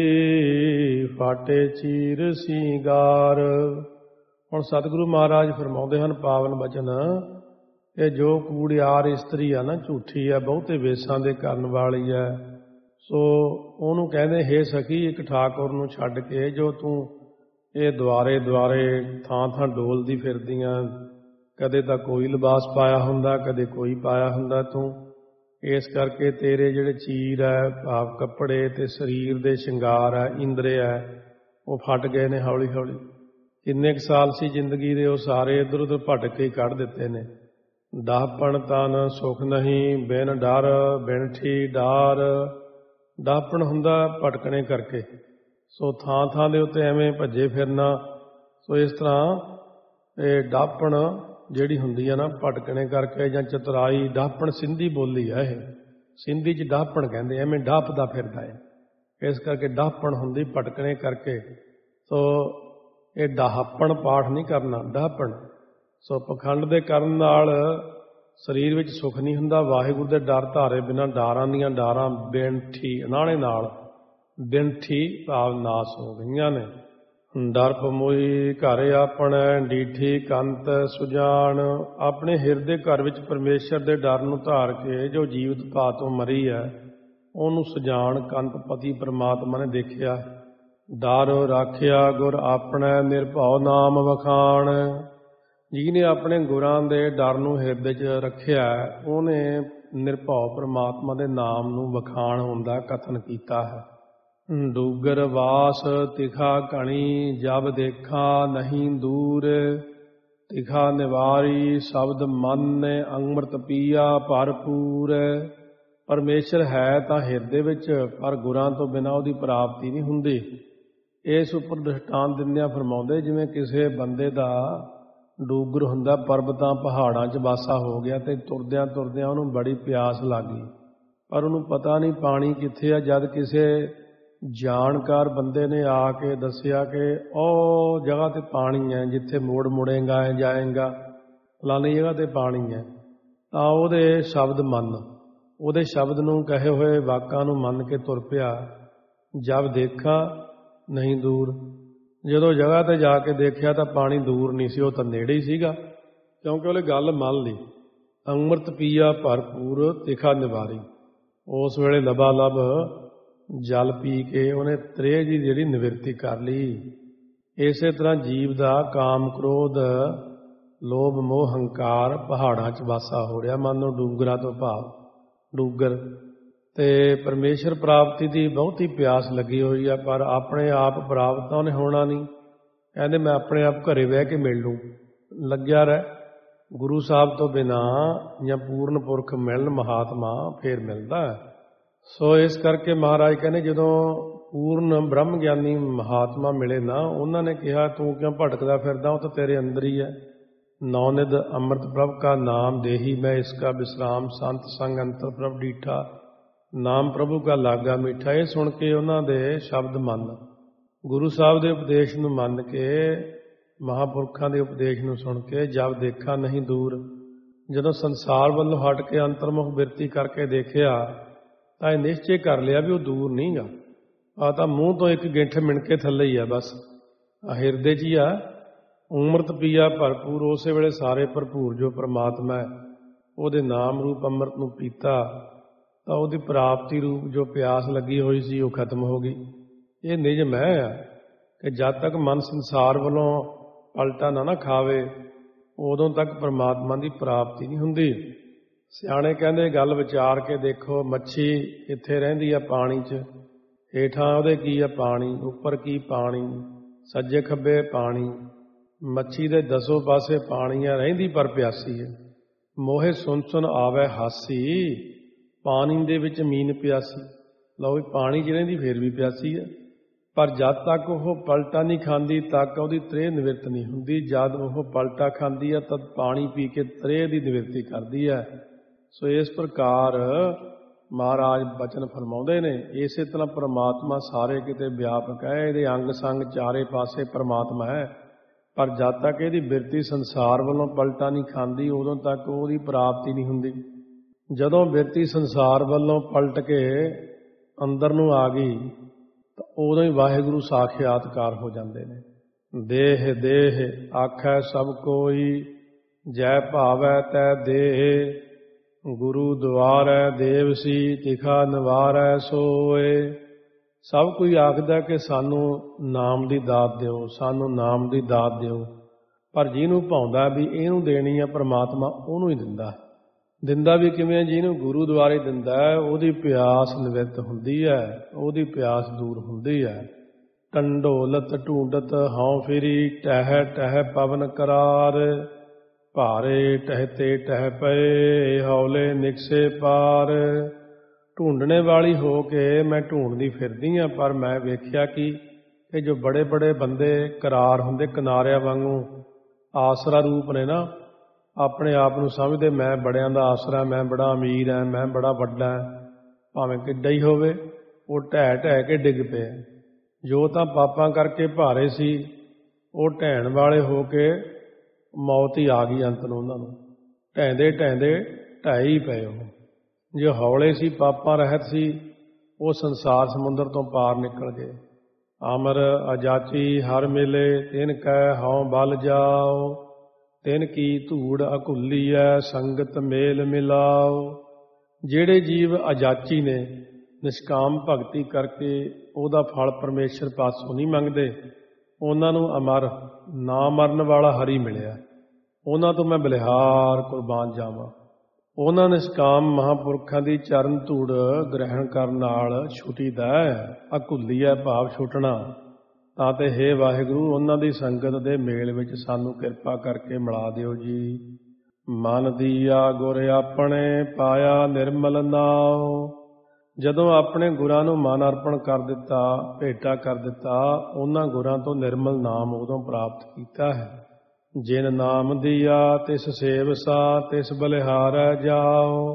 ਫਾਟੇ ਚੀਰ ਸਿੰਗਾਰ। ਹੁਣ ਸਤਿਗੁਰੂ ਮਹਾਰਾਜ ਫਰਮਾਉਂਦੇ ਹਨ ਪਾਵਨ ਬਚਨ, ਇਹ ਜੋ ਕੂੜਿਆਰ ਇਸਤਰੀ ਆ ਨਾ, ਝੂਠੀ ਹੈ, ਬਹੁਤੇ ਵੇਸਾਂ ਦੇ ਕਰਨ ਵਾਲੀ ਹੈ, ਸੋ ਉਹਨੂੰ ਕਹਿੰਦੇ ਹੇ ਸਖੀ, ਇੱਕ ਠਾਕੁਰ ਨੂੰ ਛੱਡ ਕੇ ਜੋ ਤੂੰ ਇਹ ਦੁਆਰੇ ਦੁਆਰੇ ਥਾਂ ਥਾਂ ਡੋਲਦੀ ਫਿਰਦੀਆਂ, ਕਦੇ ਤਾਂ ਕੋਈ ਲਿਬਾਸ ਪਾਇਆ ਹੁੰਦਾ, ਕਦੇ ਕੋਈ ਪਾਇਆ ਹੁੰਦਾ ਤੂੰ। ਇਸ ਕਰਕੇ ਤੇਰੇ ਜਿਹੜੇ ਚੀਰ ਹੈ, ਭਾਵ ਕੱਪੜੇ ਤੇ ਸਰੀਰ ਦੇ ਸ਼ਿੰਗਾਰ ਹੈ, ਇੰਦਰੇ ਹੈ, ਉਹ ਫਟ ਗਏ ਨੇ ਹੌਲੀ ਹੌਲੀ। ਕਿੰਨੇ ਕੁ ਸਾਲ ਸੀ ਜ਼ਿੰਦਗੀ ਦੇ, ਉਹ ਸਾਰੇ ਇੱਧਰ ਉੱਧਰ ਭਟਕ ਕੇ ਕੱਢ ਦਿੱਤੇ ਨੇ। ਡਾਹਪਣ ਤਨ ਸੁਖ ਨਹੀਂ, ਬਿਨ ਡਰ ਬਿਨ ਠੀ ਡਾਰ। ਡਾਹਪਣ ਹੁੰਦਾ ਭਟਕਣੇ ਕਰਕੇ, ਸੋ ਥਾਂ ਥਾਂ ਦੇ ਉੱਤੇ ਐਵੇਂ ਭੱਜੇ ਫਿਰਨਾ। ਸੋ ਇਸ ਤਰ੍ਹਾਂ ਇਹ ਡਾਹਪਣ ਜਿਹੜੀ ਹੁੰਦੀ ਹੈ ਨਾ, ਭਟਕਣੇ ਕਰਕੇ ਜਾਂ ਚਤੁਰਾਈ। ਡਾਹਪਣ ਸਿੰਧੀ ਬੋਲੀ ਹੈ, ਇਹ ਸਿੰਧੀ 'ਚ ਡਾਹਪਣ ਕਹਿੰਦੇ, ਐਵੇਂ ਡਾਹਪਦਾ ਫਿਰਦਾ ਹੈ। ਇਸ ਕਰਕੇ ਡਾਹਪਣ ਹੁੰਦੀ ਭਟਕਣੇ ਕਰਕੇ। ਸੋ ਇਹ ਡਾਹਪਣ ਪਾਠ ਨਹੀਂ ਕਰਨਾ, ਡਾਹਪਣ। ਸੋ ਪਖੰਡ ਦੇ ਕਰਨ ਨਾਲ ਸਰੀਰ ਵਿੱਚ ਸੁੱਖ ਨਹੀਂ ਹੁੰਦਾ। ਵਾਹਿਗੁਰੂ ਦੇ ਡਰ ਧਾਰੇ ਬਿਨਾਂ ਡਾਰਾਂ ਦੀਆਂ ਡਾਰਾਂ ਬੇਨਠੀ ਅਨਾੜੇ ਨਾਲ, ਬਿਨਠੀ ਭਾਵ ਨਾਸ ਹੋ ਗਈਆਂ ਨੇ। ਡਰ ਪਮੋਈ ਘਰ ਆਪਣੇ ਡੀਠੀ ਕੰਤ ਸੁਜਾਨ। ਆਪਣੇ ਹਿਰਦੇ ਘਰ ਵਿੱਚ ਪਰਮੇਸ਼ਰ ਦੇ ਡਰ ਨੂੰ ਧਾਰ ਕੇ ਜੋ ਜੀਵਤ ਭਾਅ ਤੋਂ ਮਰੀ ਹੈ, ਉਹਨੂੰ ਸੁਜਾਨ ਕੰਤ ਪਤੀ ਪਰਮਾਤਮਾ ਨੇ ਦੇਖਿਆ। ਡਰ ਰਾਖਿਆ ਗੁਰ ਆਪਣੇ ਨਿਰਭਉ ਨਾਮ ਵਖਾਣ। ਜਿਹਨੇ ਆਪਣੇ ਗੁਰਾਂ ਦੇ ਡਰ ਨੂੰ ਹਿਰਦੇ 'ਚ ਰੱਖਿਆ, ਉਹਨੇ ਨਿਰਭਉ ਪਰਮਾਤਮਾ ਦੇ ਨਾਮ ਨੂੰ ਵਖਾਣ ਹੁੰਦਾ ਕਥਨ ਕੀਤਾ ਹੈ। ਡੂਗਰ ਵਾਸ ਤਿਖਾ ਘਣੀ, ਜਬ ਦੇਖਾ ਨਹੀਂ ਦੂਰ। ਤਿਖਾ ਨਿਵਾਰੀ ਸ਼ਬਦ ਮਨ, ਅੰਮ੍ਰਿਤ ਪੀਆ ਭਰਪੂਰ। ਪਰਮੇਸ਼ਰ ਹੈ ਤਾਂ ਹਿਰਦੇ ਵਿੱਚ, ਪਰ ਗੁਰਾਂ ਤੋਂ ਬਿਨਾਂ ਉਹਦੀ ਪ੍ਰਾਪਤੀ ਨਹੀਂ ਹੁੰਦੀ। ਇਸ ਉੱਪਰ ਦ੍ਰਿਸ਼ਟਾਂਤ ਦਿੰਦਿਆਂ ਫਰਮਾਉਂਦੇ, ਜਿਵੇਂ ਕਿਸੇ ਬੰਦੇ ਦਾ ਡੂਗਰ ਹੁੰਦਾ, ਪਰਬਤਾਂ ਪਹਾੜਾਂ 'ਚ ਵਾਸਾ ਹੋ ਗਿਆ, ਤੇ ਤੁਰਦਿਆਂ ਤੁਰਦਿਆਂ ਉਹਨੂੰ ਬੜੀ ਪਿਆਸ ਲੱਗ ਗਈ, ਪਰ ਉਹਨੂੰ ਪਤਾ ਨਹੀਂ ਪਾਣੀ ਕਿੱਥੇ ਆ। ਜਦ ਕਿਸੇ ਜਾਣਕਾਰ ਬੰਦੇ ਨੇ ਆ ਕੇ ਦੱਸਿਆ ਕਿ ਉਹ ਜਗ੍ਹਾ ਤੇ ਪਾਣੀ ਹੈ, ਜਿੱਥੇ ਮੋੜ ਮੁੜੇਗਾ ਜਾਏਗਾ, ਫਲਾਣੀ ਜਗ੍ਹਾ ਤੇ ਪਾਣੀ ਹੈ, ਤਾਂ ਉਹਦੇ ਸ਼ਬਦ ਮੰਨ, ਉਹਦੇ ਸ਼ਬਦ ਨੂੰ ਕਹੇ ਹੋਏ ਵਾਕਾਂ ਨੂੰ ਮੰਨ ਕੇ ਤੁਰ ਪਿਆ। ਜਦ ਦੇਖਾ ਨਹੀਂ ਦੂਰ। ਜਦੋਂ ਜਗ੍ਹਾ ਤੇ ਜਾ ਕੇ ਦੇਖਿਆ ਤਾਂ ਪਾਣੀ ਦੂਰ ਨਹੀਂ ਸੀ, ਉਹ ਤਾਂ ਨੇੜੇ ਹੀ ਸੀਗਾ, ਕਿਉਂਕਿ ਉਹਨੇ ਗੱਲ ਮੰਨ ਲਈ। ਅੰਮ੍ਰਿਤ ਪੀਆ ਭਰਪੂਰ ਤਿਖਾ ਨਿਵਾਰੀ। ਉਸ ਵੇਲੇ ਲਬਾਲਬ ਜਲ ਪੀ ਕੇ ਉਹਨੇ ਤ੍ਰੇਹ ਦੀ ਜਿਹੜੀ ਨਿਵਰਤੀ ਕਰ ਲਈ। ਇਸੇ ਤਰ੍ਹਾਂ ਜੀਵ ਦਾ ਕਾਮ ਕ੍ਰੋਧ ਲੋਭ ਮੋਹ ਹੰਕਾਰ ਪਹਾੜਾਂ 'ਚ ਵਾਸਾ ਹੋ ਰਿਹਾ, ਮੰਨੋ ਡੂੰਗਰਾਂ ਤੋਂ ਭਾਵ ਡੂਗਰ। ਤੇ ਪਰਮੇਸ਼ਰ ਪ੍ਰਾਪਤੀ ਦੀ ਬਹੁਤੀ ਪਿਆਸ ਲੱਗੀ ਹੋਈ ਆ, ਪਰ ਆਪਣੇ ਆਪ ਪ੍ਰਾਪਤ ਤਾਂ ਉਹਨੇ ਹੋਣਾ ਨਹੀਂ। ਕਹਿੰਦੇ ਮੈਂ ਆਪਣੇ ਆਪ ਘਰੇ ਬਹਿ ਕੇ ਮਿਲ ਲੂੰ, ਲੱਗਿਆ ਰਹਿ। ਗੁਰੂ ਸਾਹਿਬ ਤੋਂ ਬਿਨਾਂ ਜਾਂ ਪੂਰਨ ਪੁਰਖ ਮਿਲਣ ਮਹਾਤਮਾ ਫੇਰ ਮਿਲਦਾ। ਸੋ ਇਸ ਕਰਕੇ ਮਹਾਰਾਜ ਕਹਿੰਦੇ ਜਦੋਂ ਪੂਰਨ ਬ੍ਰਹਮ ਗਿਆਨੀ ਮਹਾਤਮਾ ਮਿਲੇ ਨਾ, ਉਹਨਾਂ ਨੇ ਕਿਹਾ ਤੂੰ ਕਿਉਂ ਭਟਕਦਾ ਫਿਰਦਾ, ਉਹ ਤਾਂ ਤੇਰੇ ਅੰਦਰ ਹੀ ਹੈ। ਨੌਨਿਧ ਅੰਮ੍ਰਿਤ ਪ੍ਰਭ ਕਾ ਨਾਮ ਦੇਹੀ ਮੈਂ ਇਸਕਾ ਵਿਸਰਾਮ, ਸੰਤ ਸੰਗ ਅੰਤਰ ਪ੍ਰਭ ਡੀਠਾ, ਨਾਮ ਪ੍ਰਭੂ ਕਾ ਲਾਗਾ ਮਿੱਠਾ। ਇਹ ਸੁਣ ਕੇ ਉਹਨਾਂ ਦੇ ਸ਼ਬਦ ਮੰਨ, ਗੁਰੂ ਸਾਹਿਬ ਦੇ ਉਪਦੇਸ਼ ਨੂੰ ਮੰਨ ਕੇ, ਮਹਾਂਪੁਰਖਾਂ ਦੇ ਉਪਦੇਸ਼ ਨੂੰ ਸੁਣ ਕੇ, ਜਦ ਦੇਖਾ ਨਹੀਂ ਦੂਰ। ਜਦੋਂ ਸੰਸਾਰ ਵੱਲੋਂ ਹਟ ਕੇ ਅੰਤਰਮੁਖ ਬਿਰਤੀ ਕਰਕੇ ਦੇਖਿਆ ਤਾਂ ਇਹ ਨਿਸ਼ਚੈ ਕਰ ਲਿਆ ਵੀ ਉਹ ਦੂਰ ਨਹੀਂ ਗਾ, ਆ ਤਾਂ ਮੂੰਹ ਤੋਂ ਇੱਕ ਗਿੰਠ ਮਿਣਕੇ ਥੱਲੇ ਹੀ ਆ, ਬਸ ਹਿਰਦੇ 'ਚ ਹੀ ਆ। ਅੰਮ੍ਰਿਤ ਪੀਆ ਭਰਪੂਰ। ਉਸੇ ਵੇਲੇ ਸਾਰੇ ਭਰਪੂਰ ਜੋ ਪਰਮਾਤਮਾ ਹੈ, ਉਹਦੇ ਨਾਮ ਰੂਪ ਅੰਮ੍ਰਿਤ ਨੂੰ ਪੀਤਾ ਤਾਂ ਉਹਦੀ ਪ੍ਰਾਪਤੀ ਰੂਪ ਜੋ ਪਿਆਸ ਲੱਗੀ ਹੋਈ ਸੀ ਉਹ ਖਤਮ ਹੋ ਗਈ। ਇਹ ਨਿਯਮ ਹੈ ਕਿ ਜਦ ਤੱਕ ਮਨ ਸੰਸਾਰ ਵੱਲੋਂ ਪਲਟਾ ਨਾ ਖਾਵੇ, ਉਦੋਂ ਤੱਕ ਪਰਮਾਤਮਾ ਦੀ ਪ੍ਰਾਪਤੀ ਨਹੀਂ ਹੁੰਦੀ। ਸਿਆਣੇ ਕਹਿੰਦੇ ਗੱਲ ਵਿਚਾਰ ਕੇ ਦੇਖੋ, ਮੱਛੀ ਕਿੱਥੇ ਰਹਿੰਦੀ ਆ? ਪਾਣੀ 'ਚ। ਹੇਠਾਂ ਉਹਦੇ ਕੀ ਆ? ਪਾਣੀ। ਉੱਪਰ ਕੀ? ਪਾਣੀ। ਸੱਜੇ ਖੱਬੇ ਪਾਣੀ। ਮੱਛੀ ਦੇ 10 ਪਾਸੇ ਪਾਣੀ ਆ, ਰਹਿੰਦੀ ਪਰ ਪਿਆਸੀ ਹੈ। ਮੋਹੇ ਸੁਣ ਸੁਣ ਆਵੇ ਹਾਸੀ, ਪਾਣੀ ਦੇ ਵਿੱਚ ਮੀਨ ਪਿਆਸੀ। ਲਓ ਵੀ ਪਾਣੀ 'ਚ ਰਹਿੰਦੀ ਫਿਰ ਵੀ ਪਿਆਸੀ ਹੈ। ਪਰ ਜਦ ਤੱਕ ਉਹ ਪਲਟਾ ਨਹੀਂ ਖਾਂਦੀ ਤੱਕ ਉਹਦੀ ਤ੍ਰੇਹ ਨਿਵਰਤ ਨਹੀਂ ਹੁੰਦੀ। ਜਦ ਉਹ ਪਲਟਾ ਖਾਂਦੀ ਹੈ ਤਦ ਪਾਣੀ ਪੀ ਕੇ ਤ੍ਰੇਹ ਦੀ ਨਿਵਰਤੀ ਕਰਦੀ ਹੈ। ਸੋ ਇਸ ਪ੍ਰਕਾਰ ਮਹਾਰਾਜ ਬਚਨ ਫਰਮਾਉਂਦੇ ਨੇ। ਇਸੇ ਤਰ੍ਹਾਂ ਪ੍ਰਮਾਤਮਾ ਸਾਰੇ ਕਿਤੇ ਵਿਆਪਕ ਹੈ, ਇਹਦੇ ਅੰਗ ਸੰਗ ਚਾਰੇ ਪਾਸੇ ਪ੍ਰਮਾਤਮਾ ਹੈ। ਪਰ ਜਦ ਤੱਕ ਇਹਦੀ ਬਿਰਤੀ ਸੰਸਾਰ ਵੱਲੋਂ ਪਲਟਾ ਨਹੀਂ ਖਾਂਦੀ ਉਦੋਂ ਤੱਕ ਉਹਦੀ ਪ੍ਰਾਪਤੀ ਨਹੀਂ ਹੁੰਦੀ। ਜਦੋਂ ਬਿਰਤੀ ਸੰਸਾਰ ਵੱਲੋਂ ਪਲਟ ਕੇ ਅੰਦਰ ਨੂੰ ਆ ਗਈ ਤਾਂ ਉਦੋਂ ਹੀ ਵਾਹਿਗੁਰੂ ਸਾਖਿਆਤਕਾਰ ਹੋ ਜਾਂਦੇ ਨੇ। ਦੇਹ ਦੇਹ ਆਖੈ ਸਭ ਕੋਈ, ਜੈ ਭਾਵੈ ਤੈ ਦੇਹ। ਗੁਰੂ ਦੁਆਰੈ ਦੇਵਸੀ, ਤਿਖਾ ਨਿਵਾਰੈ ਸੋਏ। ਸਭ ਕੋਈ ਆਖਦਾ ਕਿ ਸਾਨੂੰ ਨਾਮ ਦੀ ਦਾਤ ਦਿਓ, ਸਾਨੂੰ ਨਾਮ ਦੀ ਦਾਤ ਦਿਓ। ਪਰ ਜਿਹਨੂੰ ਭਾਉਂਦਾ ਵੀ ਇਹਨੂੰ ਦੇਣੀ ਹੈ ਪ੍ਰਮਾਤਮਾ, ਉਹਨੂੰ ਹੀ ਦਿੰਦਾ। ਦਿੰਦਾ ਵੀ ਕਿਵੇਂ? ਜਿਹਨੂੰ ਗੁਰੂ ਦੁਆਰੇ ਦਿੰਦਾ ਹੈ ਉਹਦੀ ਪਿਆਸ ਨਿਵਰਤ ਹੁੰਦੀ ਹੈ, ਉਹਦੀ ਪਿਆਸ ਦੂਰ ਹੁੰਦੀ ਹੈ। ਟੰਡੋਲਤ ਢੂੰਡਤ ਹਉ ਫਿਰੀ, ਟਹਿ ਟਹਿ ਪਵਨ ਕਰਾਰ। ਭਾਰੇ ਟਹਿਤੇ ਟਹਿ ਪਏ, ਹੌਲੇ ਨਿਕਸੇ ਪਾਰ। ਢੂੰਡਣੇ ਵਾਲੀ ਹੋ ਕੇ ਮੈਂ ਢੂੰਡਦੀ ਫਿਰਦੀ ਹਾਂ, ਪਰ ਮੈਂ ਵੇਖਿਆ ਕਿ ਜੋ ਬੜੇ ਬੜੇ ਬੰਦੇ ਕਰਾਰ ਹੁੰਦੇ, ਕਿਨਾਰਿਆਂ ਵਾਂਗੂ ਆਸਰਾ ਰੂਪ ਨੇ ਨਾ, ਆਪਣੇ ਆਪ ਨੂੰ ਸਮਝਦੇ ਮੈਂ ਬੜਿਆਂ ਦਾ ਆਸਰਾ, ਮੈਂ ਬੜਾ ਅਮੀਰ ਹਾਂ, ਮੈਂ ਬੜਾ ਵੱਡਾ ਹਾਂ। ਭਾਵੇਂ ਕਿੱਡਾ ਹੀ ਹੋਵੇ, ਉਹ ਢਹਿ ਢਹਿ ਕੇ ਡਿੱਗ ਪਏ। ਜੋ ਤਾਂ ਪਾਪਾਂ ਕਰਕੇ ਭਾਰੇ ਸੀ ਉਹ ਢਹਿਣ ਵਾਲੇ ਹੋ ਕੇ ਮੌਤ ਹੀ ਆ ਗਈ ਅੰਤ ਨੂੰ ਉਹਨਾਂ ਨੂੰ। ਢਹਿੰਦੇ ਢਹਿੰਦੇ ਢਹਿ ਹੀ ਪਏ। ਉਹ ਜੋ ਹੌਲੇ ਸੀ, ਪਾਪਾਂ ਰਹਿਤ ਸੀ, ਉਹ ਸੰਸਾਰ ਸਮੁੰਦਰ ਤੋਂ ਪਾਰ ਨਿਕਲ ਗਏ। ਅਮਰ ਅਜਾਚੀ ਹਰ ਮਿਲੇ, ਤਿਨ ਕੈ ਹਉ ਬਲ ਜਾਓ। ਤਿਨ ਕੀ ਧੂੜ ਅਕੁੱਲੀਐ, ਸੰਗਤ ਮੇਲ ਮਿਲਾਓ। ਜਿਹੜੇ ਜੀਵ ਅਜਾਚੀ ਨੇ, ਨਿਸ਼ਕਾਮ ਭਗਤੀ ਕਰਕੇ ਉਹਦਾ ਫਲ ਪਰਮੇਸ਼ਰ ਪਾਸੋਂ ਨਹੀਂ ਮੰਗਦੇ, ਉਹਨਾਂ ਨੂੰ ਅਮਰ ਨਾ ਮਰਨ ਵਾਲਾ ਹਰੀ ਮਿਲਿਆ। ਉਹਨਾਂ ਤੋਂ ਮੈਂ ਬਲਿਹਾਰ ਕੁਰਬਾਨ ਜਾਵਾਂ। ਉਹਨਾਂ ਨਿਸ਼ਕਾਮ ਮਹਾਂਪੁਰਖਾਂ ਦੀ ਚਰਨ ਧੂੜ ਗ੍ਰਹਿਣ ਕਰਨ ਨਾਲ ਛੁੱਟੀਦਾ ਹੈ। ਅਕੁੱਲੀਐ ਭਾਵ ਛੁੱਟਣਾ। ਤਾਂ ਤੇ ਹੇ ਵਾਹਿਗੁਰੂ, ਉਹਨਾਂ ਦੀ ਸੰਗਤ ਦੇ ਮੇਲ ਵਿੱਚ ਸਾਨੂੰ ਕਿਰਪਾ ਕਰਕੇ ਮਿਲਾ ਦਿਓ ਜੀ। ਮਨ ਦੀਆ ਗੁਰ ਆਪਣੇ, ਪਾਇਆ ਨਿਰਮਲ ਨਾਉ। ਜਦੋਂ ਆਪਣੇ ਗੁਰਾਂ ਨੂੰ ਮਨ ਅਰਪਣ ਕਰ ਦਿੱਤਾ, ਭੇਟਾ ਕਰ ਦਿੱਤਾ, ਉਹਨਾਂ ਗੁਰਾਂ ਤੋਂ ਨਿਰਮਲ ਨਾਮ ਉਦੋਂ ਪ੍ਰਾਪਤ ਕੀਤਾ ਹੈ। ਜਿਨ ਨਾਮ ਦੀਆ ਤਿਸ ਸੇਵਸਾ, ਤਿਸ ਬਲਿਹਾਰੈ ਜਾਓ।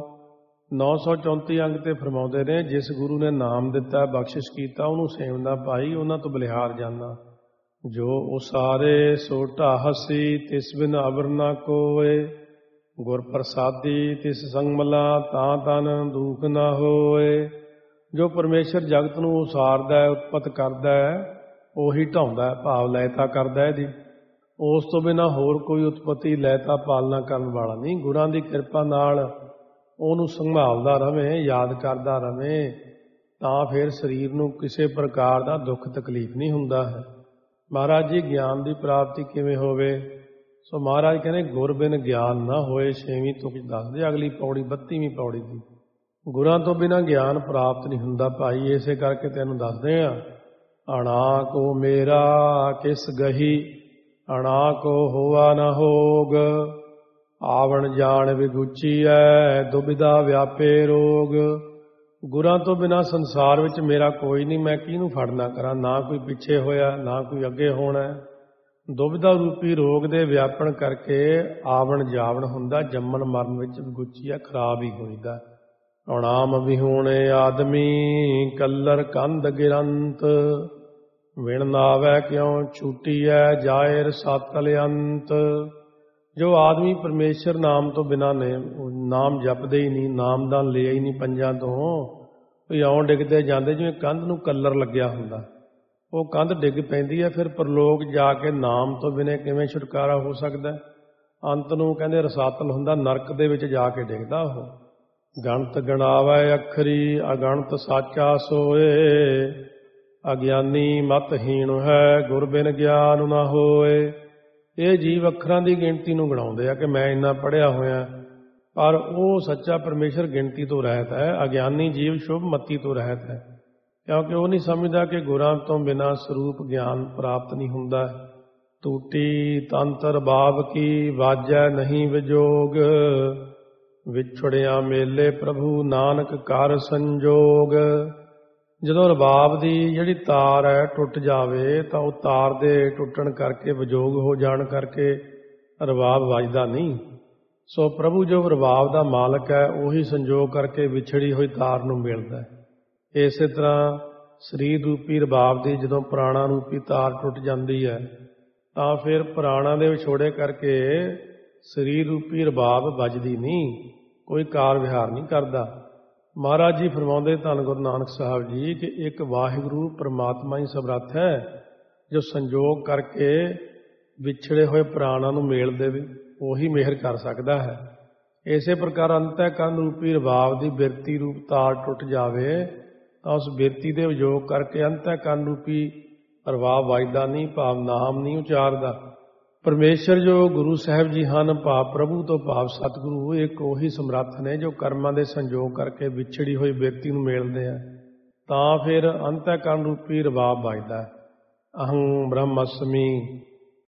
934 ਅੰਗ ਤੇ ਫਰਮਾਉਂਦੇ ਨੇ, ਜਿਸ ਗੁਰੂ ਨੇ ਨਾਮ ਦਿੱਤਾ, ਬਖਸ਼ਿਸ਼ ਕੀਤਾ, ਉਹਨੂੰ ਸੇਵਨਾ ਪਾਈ, ਉਹਨਾਂ ਤੋਂ ਬਲਿਹਾਰ ਜਾਣਾ। ਜੋ ਉਸਾਰੇ ਸੋ ਢਾਹਸੀ, ਤਿਸ ਬਿਨ ਅਵਰ ਨਾ ਕੋਏ। ਗੁਰ ਪ੍ਰਸਾਦੀ ਤਿਸ ਸੰਗ ਮਲਾ, ਤਾਂ ਤਨ ਦੁਖ ਨਾ ਹੋਏ। ਜੋ ਪਰਮੇਸ਼ਰ ਜਗਤ ਨੂੰ ਉਸਾਰਦਾ ਹੈ, ਉਤਪਤ ਕਰਦਾ ਹੈ, ਉਹੀ ਢਾਉਂਦਾ ਹੈ, ਭਾਵ ਲੈਤਾ ਕਰਦਾ ਇਹਦੀ। ਉਸ ਤੋਂ ਬਿਨਾਂ ਹੋਰ ਕੋਈ ਉਤਪਤੀ ਲੈਤਾ ਪਾਲਣਾ ਕਰਨ ਵਾਲਾ ਨਹੀਂ। ਗੁਰਾਂ ਦੀ ਕਿਰਪਾ ਨਾਲ ਉਹਨੂੰ ਸੰਭਾਲਦਾ ਰਵੇ, ਯਾਦ ਕਰਦਾ ਰਵੇ, ਤਾਂ ਫਿਰ ਸਰੀਰ ਨੂੰ ਕਿਸੇ ਪ੍ਰਕਾਰ ਦਾ ਦੁੱਖ ਤਕਲੀਫ ਨਹੀਂ ਹੁੰਦਾ ਹੈ। ਮਹਾਰਾਜ ਜੀ, ਗਿਆਨ ਦੀ ਪ੍ਰਾਪਤੀ ਕਿਵੇਂ ਹੋਵੇ? ਸੋ ਮਹਾਰਾਜ ਕਹਿੰਦੇ, ਗੁਰ ਬਿਨ ਗਿਆਨ ਨਾ ਹੋਏ। 6ਵੀਂ ਤੁਕ ਦੱਸਦੇ, ਅਗਲੀ ਪੌੜੀ 32ਵੀਂ ਪੌੜੀ ਦੀ। ਗੁਰਾਂ ਤੋਂ ਬਿਨਾਂ ਗਿਆਨ ਪ੍ਰਾਪਤ ਨਹੀਂ ਹੁੰਦਾ ਭਾਈ। ਇਸੇ ਕਰਕੇ ਤੈਨੂੰ ਦੱਸਦੇ ਹਾਂ, ਅਣਾ ਕੋ ਮੇਰਾ ਕਿਸ ਗਹੀ, ਅਣਾ ਕੋ ਹੋਆ ਨਾ ਹੋਗ। ਆਵਣ ਜਾਣ ਵਿਗੁਚੀਐ, ਦੁਬਿਧਾ ਵਿਆਪੇ ਰੋਗ। ਗੁਰਾਂ ਤੋਂ ਬਿਨਾਂ ਸੰਸਾਰ ਵਿੱਚ ਮੇਰਾ ਕੋਈ ਨਹੀਂ, ਮੈਂ ਕਿਹਨੂੰ ਫੜਨਾ ਕਰਾਂ? ਨਾ ਕੋਈ ਪਿੱਛੇ ਹੋਇਆ, ਨਾ ਕੋਈ ਅੱਗੇ ਹੋਣਾ। ਦੁਬਿਧਾ ਰੂਪੀ ਰੋਗ ਦੇ ਵਿਆਪਣ ਕਰਕੇ ਆਵਣ ਜਾਵਣ ਹੁੰਦਾ, ਜੰਮਣ ਮਰਨ ਵਿੱਚ ਵਿਗੁਚੀਆ, ਖਰਾਬ ਹੀ ਹੋਈਦਾ। ਅਣਾਮ ਵਿਹੂਣੇ ਆਦਮੀ, ਕੱਲਰ ਕੰਧ ਗਿਰੰਤ। ਵਿਣ ਨਾਵੈ ਕਿਉ ਛੂਟੀਐ, ਜਾਇਰ ਸਾਤਲ ਅੰਤ। ਜੋ ਆਦਮੀ ਪਰਮੇਸ਼ਰ ਨਾਮ ਤੋਂ ਬਿਨਾਂ ਨੇ, ਨਾਮ ਜਪਦੇ ਹੀ ਨਹੀਂ, ਨਾਮਦਾਨ ਲਿਆ ਹੀ ਨਹੀਂ ਪੰਜਾਂ ਤੋਂ, ਇਉਂ ਡਿੱਗਦੇ ਜਾਂਦੇ ਜਿਵੇਂ ਕੰਧ ਨੂੰ ਕੱਲਰ ਲੱਗਿਆ ਹੁੰਦਾ। ਉਹ ਕੰਧ ਡਿੱਗ ਪੈਂਦੀ ਹੈ, ਫਿਰ ਪਰਲੋਕ ਜਾ ਕੇ ਨਾਮ ਤੋਂ ਬਿਨਾਂ ਕਿਵੇਂ ਛੁਟਕਾਰਾ ਹੋ ਸਕਦਾ? ਅੰਤ ਨੂੰ ਕਹਿੰਦੇ ਰਸਾਤਲ ਹੁੰਦਾ, ਨਰਕ ਦੇ ਵਿੱਚ ਜਾ ਕੇ ਡਿੱਗਦਾ ਉਹ। ਗਣਤ ਗਣਾਵੈ ਅੱਖਰੀ, ਅਗਣਤ ਸਾਚਾ ਸੋਏ। ਅਗਿਆਨੀ ਮਤਹੀਣ ਹੈ, ਗੁਰ ਬਿਨ ਗਿਆਨ ਨਾ ਹੋਏ। ਇਹ ਜੀਵ ਅੱਖਰਾਂ ਦੀ ਗਿਣਤੀ ਨੂੰ ਗਣਾਉਂਦੇ ਆ ਕਿ ਮੈਂ ਇੰਨਾ ਪੜ੍ਹਿਆ ਹੋਇਆ, ਪਰ ਉਹ ਸੱਚਾ ਪਰਮੇਸ਼ਰ ਗਿਣਤੀ ਤੋਂ ਰਹਿਤ ਹੈ। ਅਗਿਆਨੀ ਜੀਵ ਸ਼ੁਭ ਮਤੀ ਤੋਂ ਰਹਿਤ ਹੈ, ਕਿਉਂਕਿ ਉਹ ਨਹੀਂ ਸਮਝਦਾ ਕਿ ਗੁਰਾਂ ਤੋਂ ਬਿਨਾਂ ਸਰੂਪ ਗਿਆਨ ਪ੍ਰਾਪਤ ਨਹੀਂ ਹੁੰਦਾ। ਟੂਟੀ ਤੰਤਰ ਬਾਬ ਕੀ ਵਾਜੈ ਨਹੀਂ ਵਿਜੋਗ, ਵਿਛੜਿਆ ਮੇਲੇ ਪ੍ਰਭੂ ਨਾਨਕ ਕਰ ਸੰਜੋਗ। ਜਦੋਂ ਰਬਾਬ ਦੀ ਜਿਹੜੀ ਤਾਰ ਹੈ ਟੁੱਟ ਜਾਵੇ ਤਾਂ ਉਹ ਤਾਰ ਦੇ ਟੁੱਟਣ ਕਰਕੇ ਵਿਜੋਗ ਹੋ ਜਾਣ ਕਰਕੇ ਰਬਾਬ ਵੱਜਦਾ ਨਹੀਂ। ਸੋ ਪ੍ਰਭੂ ਜੋ ਰਬਾਬ ਦਾ ਮਾਲਕ ਹੈ ਉਹੀ ਸੰਜੋਗ ਕਰਕੇ ਵਿਛੜੀ ਹੋਈ ਤਾਰ ਨੂੰ ਮਿਲਦਾ ਹੈ। ਇਸੇ ਤਰ੍ਹਾਂ ਸਰੀਰ ਰੂਪੀ ਰਬਾਬ ਦੀ ਜਦੋਂ ਪ੍ਰਾਣਾ ਰੂਪੀ ਤਾਰ ਟੁੱਟ ਜਾਂਦੀ ਹੈ ਤਾਂ ਫਿਰ ਪ੍ਰਾਣਾ ਦੇ ਵਿਛੋੜੇ ਕਰਕੇ ਸਰੀਰ ਰੂਪੀ ਰਬਾਬ ਵੱਜਦੀ ਨਹੀਂ, ਕੋਈ ਕਾਰ ਵਿਹਾਰ ਨਹੀਂ ਕਰਦਾ। ਮਹਾਰਾਜ ਜੀ ਫਰਮਾਉਂਦੇ ਧੰਨ ਗੁਰੂ ਨਾਨਕ ਸਾਹਿਬ ਜੀ ਕਿ ਇੱਕ ਵਾਹਿਗੁਰੂ ਪਰਮਾਤਮਾ ਹੀ ਸਮਰੱਥ ਹੈ ਜੋ ਸੰਜੋਗ ਕਰਕੇ ਵਿਛੜੇ ਹੋਏ ਪ੍ਰਾਣਾਂ ਨੂੰ ਮੇਲ ਦੇਵੇ, ਉਹੀ ਮਿਹਰ ਕਰ ਸਕਦਾ ਹੈ। ਇਸੇ ਪ੍ਰਕਾਰ ਅੰਤःਕਰਨ ਰੂਪੀ ਰਬਾਬ ਦੀ ਬਿਰਤੀ ਰੂਪ ਤਾਰ ਟੁੱਟ ਜਾਵੇ ਤਾਂ ਉਸ ਬਿਰਤੀ ਦੇ ਵਿਜੋਗ ਕਰਕੇ ਅੰਤःਕਰਨ ਰੂਪੀ ਰਬਾਬ ਵੱਜਦਾ ਨਹੀਂ, ਭਾਵ ਨਾਮ ਨਹੀਂ ਉਚਾਰਦਾ। ਪਰਮੇਸ਼ਰ ਜੋ ਗੁਰੂ ਸਾਹਿਬ ਜੀ ਹਨ, ਭਾਵ ਪ੍ਰਭੂ ਤੋਂ ਭਾਵ ਸਤਿਗੁਰੂ, ਇੱਕ ਉਹੀ ਸਮਰੱਥ ਨੇ ਜੋ ਕਰਮਾਂ ਦੇ ਸੰਜੋਗ ਕਰਕੇ ਵਿਛੜੀ ਹੋਈ ਬਿਰਤੀ ਨੂੰ ਮੇਲਦੇ ਆ, ਤਾਂ ਫਿਰ ਅੰਤःਕਰਨ ਰੂਪੀ ਰਬਾਬ ਵੱਜਦਾ। ਅਹੰ ਬ੍ਰਹਮਸਮੀ